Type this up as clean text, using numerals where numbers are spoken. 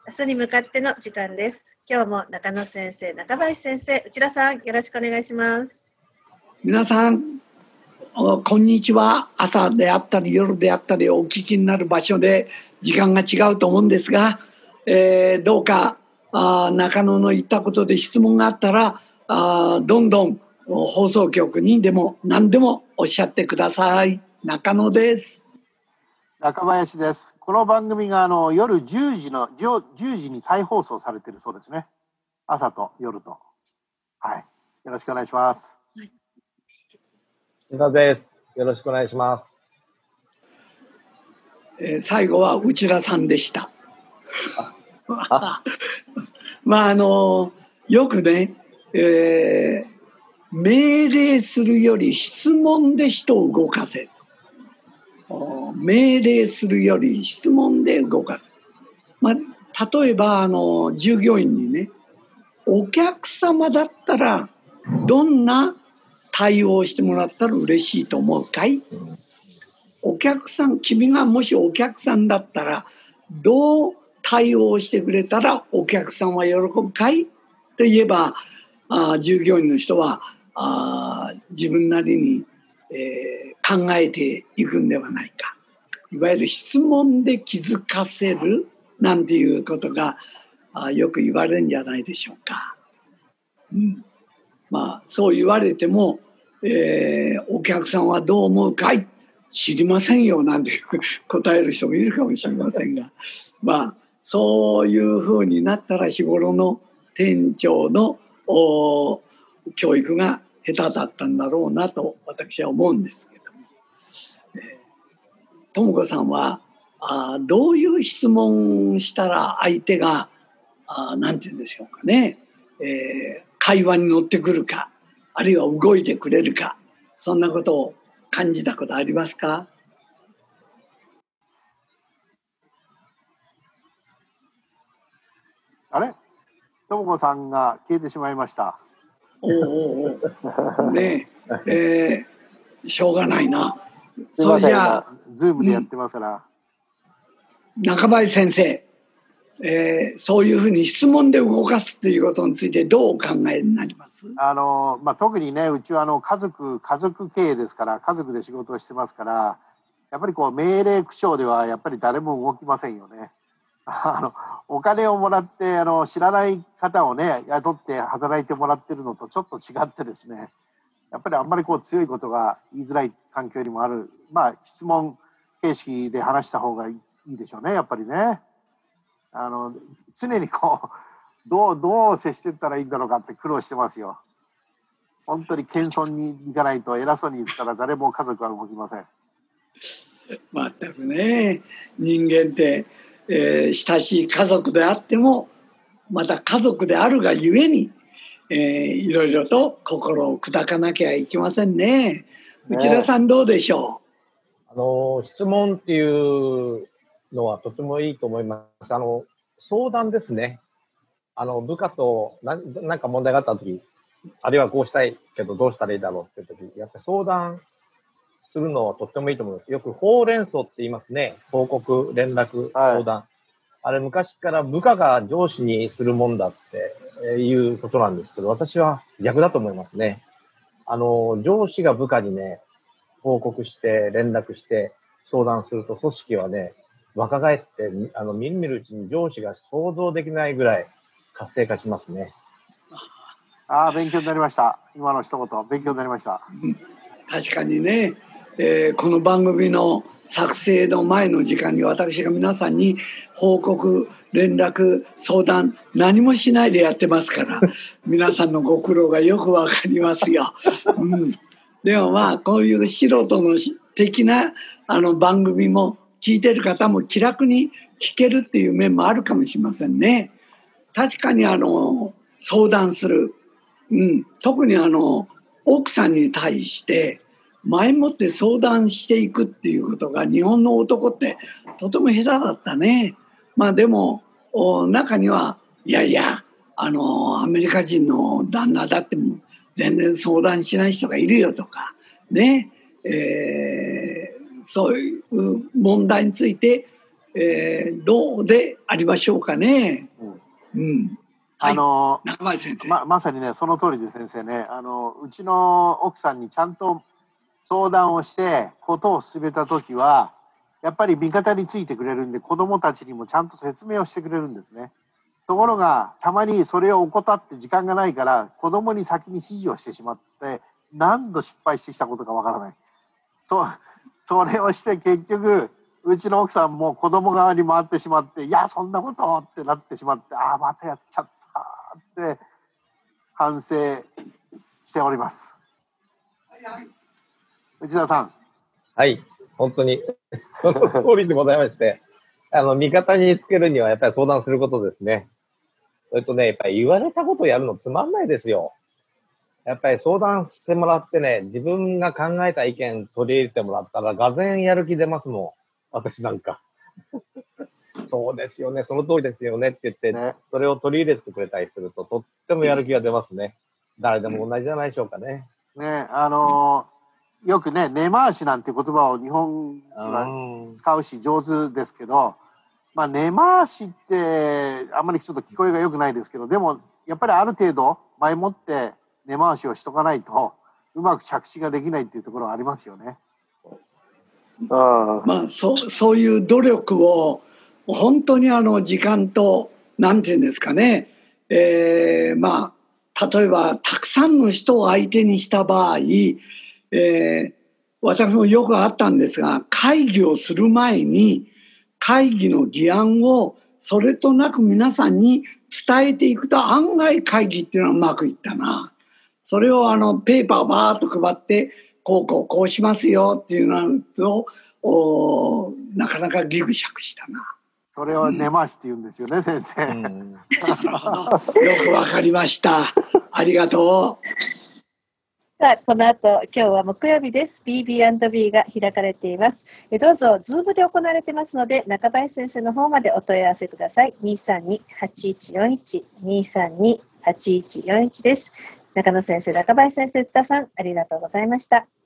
明日に向かっての時間です。今日も中野先生、中林先生、内田さん、よろしくお願いします。 皆さん、こんにちは。朝であったり夜であったりお聞きになる場所で時間が違うと思うんですが、どうか中野の言ったことで質問があったらどんどん放送局にでも何でもおっしゃってください。中野です。 中林です。この番組が夜10時に再放送されているそうですね。朝と夜と。はい。よろしくお願いします。 内田です。よろしくお願いします。 最後は内田さんでした。よくね、命令するより質問で人を動かせ。命令するより質問で動かせ。例えば従業員にね、お客様だったらどんな対応してもらったら嬉しいと思うかい？お客さん、君がもしお客さんだったらどう対応してくれたらお客さんは喜ぶかい？と言えば従業員の人は自分なりに、考えていくんではないか。いわゆる質問で気づかせるなんていうことがよく言われるんじゃないでしょうか。そう言われても、お客さんはどう思うかい？知りませんよなんて答える人もいるかもしれませんがそういうふうになったら日頃の店長の教育が下手だったんだろうなと私は思うんですけども、智子さんはどういう質問したら相手がなんて言うんでしょうかね、会話に乗ってくるか、あるいは動いてくれるか、そんなことを感じたことありますか？ あれ？智子さんが消えてしまいました。 ねえ、しょうがないな。 それじゃあズームでやってますから、 中林先生、そういうふうに質問で動かすということについてどうお考えになります？ 特にね、うちは家族経営ですから、家族で仕事をしてますから、やっぱり命令口調ではやっぱり誰も動きませんよね。お金をもらって知らない方をね雇って働いてもらってるのとちょっと違ってですね、やっぱりあんまり強いことが言いづらい環境にもある、質問形式で話した方がいいでしょうね、やっぱりね。常にどう接していったらいいんだろうかって苦労してますよ。本当に謙遜にいかないと偉そうに言ったら誰も家族は動きません。 全くね、人間って親しい家族であってもまた家族であるがゆえに、いろいろと心を砕かなきゃいけませんね。内田さんどうでしょう？質問っていうのはとてもいいと思います。相談ですね。部下と何か問題があった時、あるいはこうしたいけどどうしたらいいだろうって時、やっぱり相談するのはとってもいいと思います。よくほうれん草って言いますね。報告、連絡、相談。あれ昔から部下が上司にするもんだっていうことなんですけど、私は逆だと思いますね。上司が部下にね、報告して連絡して相談すると組織はね、若返ってみるみるうちに上司が想像できないぐらい活性化しますね。 勉強になりました。今の一言勉強になりました。 確かにね、この番組の作成の前の時間に私が皆さんに報告、連絡、相談何もしないでやってますから皆さんのご苦労がよくわかりますよ。でもこういう素人の的な番組も聞いてる方も気楽に聞けるっていう面もあるかもしれませんね。確かに相談する、特に奥さんに対して前もって相談していくっていうことが日本の男ってとても下手だったね。でも中にはいやいやアメリカ人の旦那だっても全然相談しない人がいるよとかね、そういう問題についてどうでありましょうかね。 うんうんはい、中林先生。 まさにね、その通りで先生ね、うちの奥さんにちゃんと相談をしてことを進めたときは、やっぱり味方についてくれるんで、子どもたちにもちゃんと説明をしてくれるんですね。ところが、たまにそれを怠って時間がないから、子どもに先に指示をしてしまって、何度失敗してきたことかわからない。それをして結局、うちの奥さんも子ども側に回ってしまって、いや、そんなことってなってしまって、ああ、またやっちゃったって反省しております。内田さん。 はい、本当にその通りでございまして、味方につけるにはやっぱり相談することですね。それとね、やっぱり言われたことをやるのつまんないですよ。やっぱり相談してもらってね、自分が考えた意見取り入れてもらったら、がぜんやる気出ますもん。私なんか。そうですよね、その通りですよねって言って、ね、それを取り入れてくれたりすると、とってもやる気が出ますね。誰でも同じじゃないでしょうかね。 ね、よくね、根回しなんて言葉を日本人は使うし上手ですけど、まあ、根回しってあんまりちょっと聞こえが良くないですけど、でもやっぱりある程度前もって根回しをしとかないとうまく着地ができないっていうところはありますよね。 まあ、そういう努力を本当に時間となんていうんですかね、まあ例えばたくさんの人を相手にした場合、私もよくあったんですが、会議をする前に会議の議案をそれとなく皆さんに伝えていくと案外会議っていうのはうまくいったな。それをペーパーバーっと配ってこうしますよっていうのをなかなかギクシャクしたな。 それを根回しって言うんですよね、先生。 なるほど。よくわかりました。ありがとう。 さあ、この後、今日は木曜日です。BB&B が開かれています。どうぞ、ズームで行われていますので、中林先生の方までお問い合わせください。232-8141、232-8141です。中野先生、中林先生、内田さん、ありがとうございました。